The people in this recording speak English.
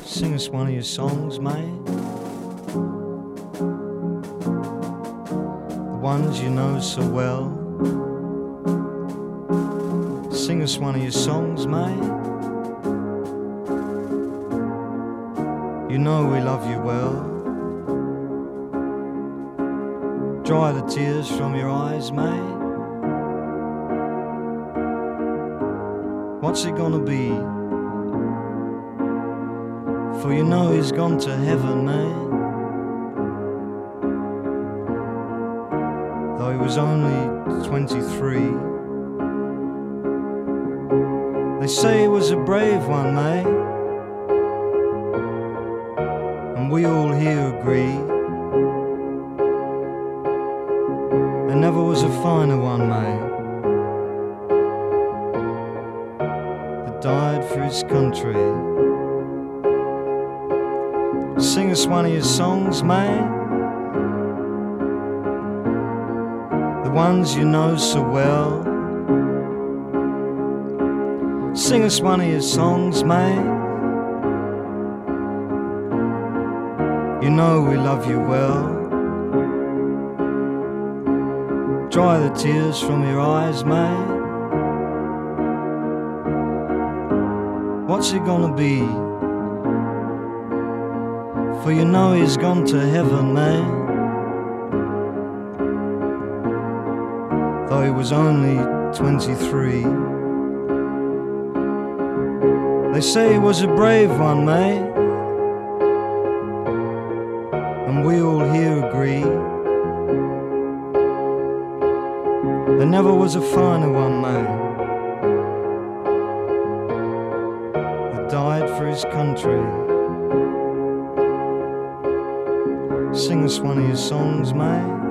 Sing us one of your songs, mate. The ones you know so well. Sing us one of your songs, mate. You know we love you well. Dry the tears from your eyes, mate. What's it gonna be? For you know he's gone to heaven, mate. Though he was only 23. They say he was a brave one, mate. And we all here agree. There never was a finer one, mate, that died for his country. Sing us one of your songs, mate. The ones you know so well. Sing us one of your songs, mate. You know we love you well. Dry the tears from your eyes, mate. What's it gonna be? For you know he's gone to heaven, mate. Though he was only 23. They say he was a brave one, mate. And we all here agree. There never was a finer one, mate, that died for his country. Sing us one of your songs, mate.